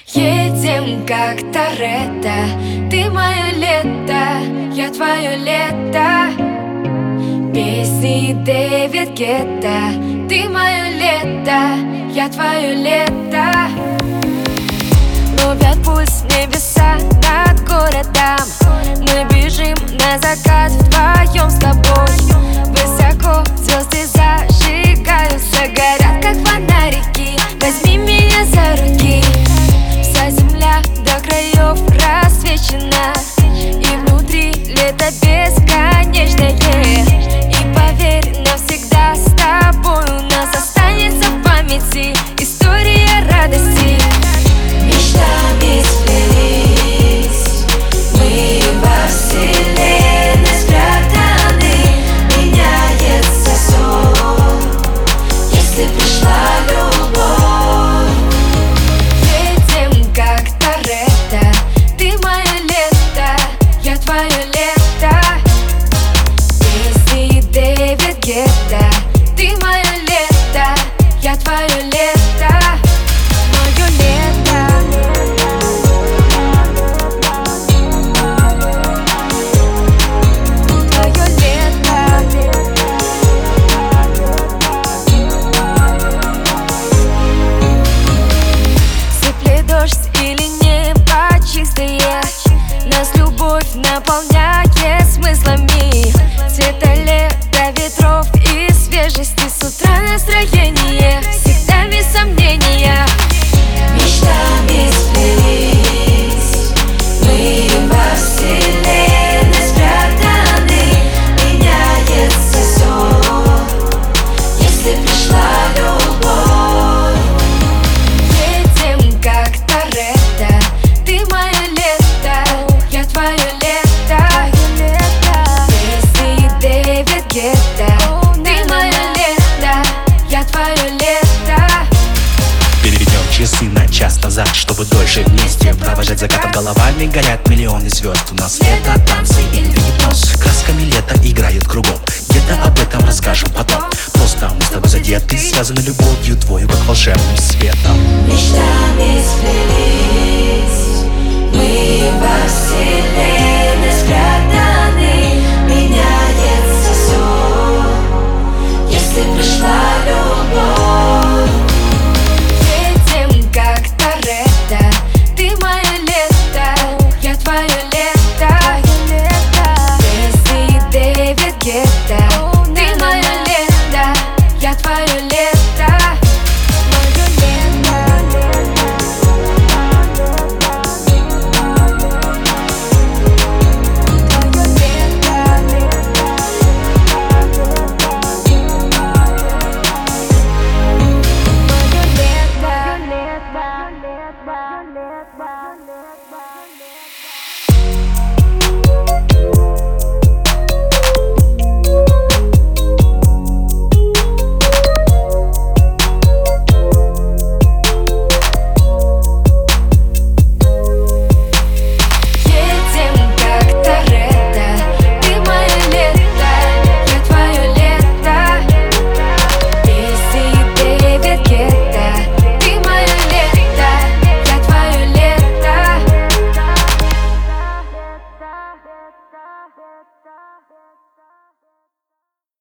Едем как Торетто, ты мое лето, я твое лето. Песни Дэвид Гетта, ты мое лето, я твое лето. Ловят пульс небеса над городом, мы бежим на закат вдвоем с тобой. Высоко звезды зажигаются, горят как фонарики, возьми меня за руки. Вся земля до краев рассвечена, и внутри лето бесконечное. И поверь, навсегда с тобой у нас останется в памяти история радости. Мечтами сплелись мы во вселенной спрятаны, меняется сон, если пришла любовь. Едем как Торетто, ты мое лето, я твое лето. Песни Дэвид Гетта, ты мое лето, я твое лето. Мое лето. Твое лето. Сыплет дождь или небо чистое, нас любовь наполняет смыслами. Цвета лета, ветров и свежести, с утра настроение всегда без сомнения. Мечтами сплелись мы во вселенной спрятаны, меняется сон, если пришла любовь. Едем как Торетто, ты мое лето, я твое лето. Песни Дэвид Гетта, ты мое лето, я твое лето. Переведем часы на час назад, чтобы дольше вместе провожать закатом. Головами горят миллионы звезд. У нас лето, танцы и перенос. Красками лето играет кругом. Где-то об этом расскажем потом. Просто мы с тобой задеты, связаны любовью твою, как волшебным светом. Мечтами сплелись